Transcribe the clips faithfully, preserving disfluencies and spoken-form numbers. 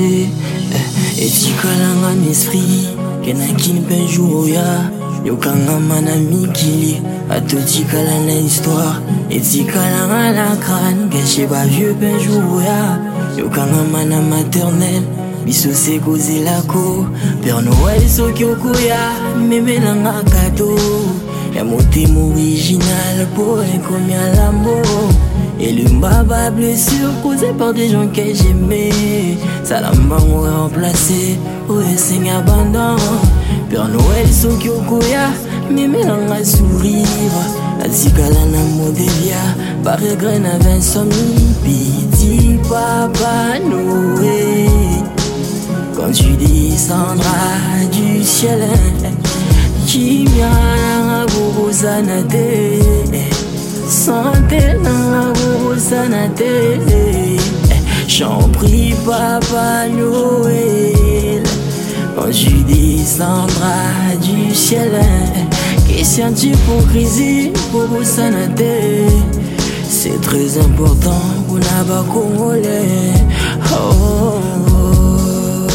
brisé. Et si kalanga m'esprit, kenakin penjour ya. Yo kanga manami kili, a toti kalana histoire. Et si kalanga la crâne, gâché pas vieux penjour ya. Yo kanga mana maternelle, biso se causer la co. Père Noël so kyoko ya, meme langa cadeau. Y'a mon thème original pour un combien l'amour. Et le baba blessure causée par des gens que j'aimais. Salamba m'aurait remplacé, ouais c'est un abandon. Père Noël so kyokoya, meme langa sourire. La zikala na modelia, par regret n'avait insomnie. Petit papa Noël, quand tu descendras du ciel, qui vient pour sanate, santé pour sanate. J'en prie papa Noël, quand tu descendras du ciel, question d'hypocrisie pour sanate. C'est très important pour n'avoir congolais. Oh, oh, oh,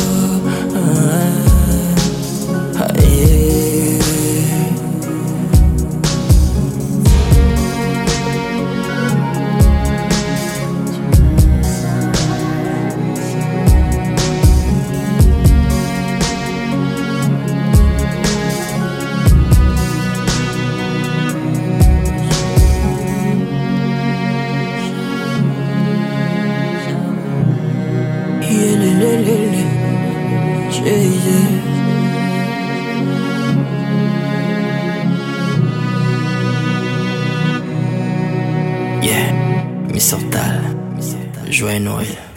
ah, ah, yeah. Yeah, Miss Ortal, joyeux Noël.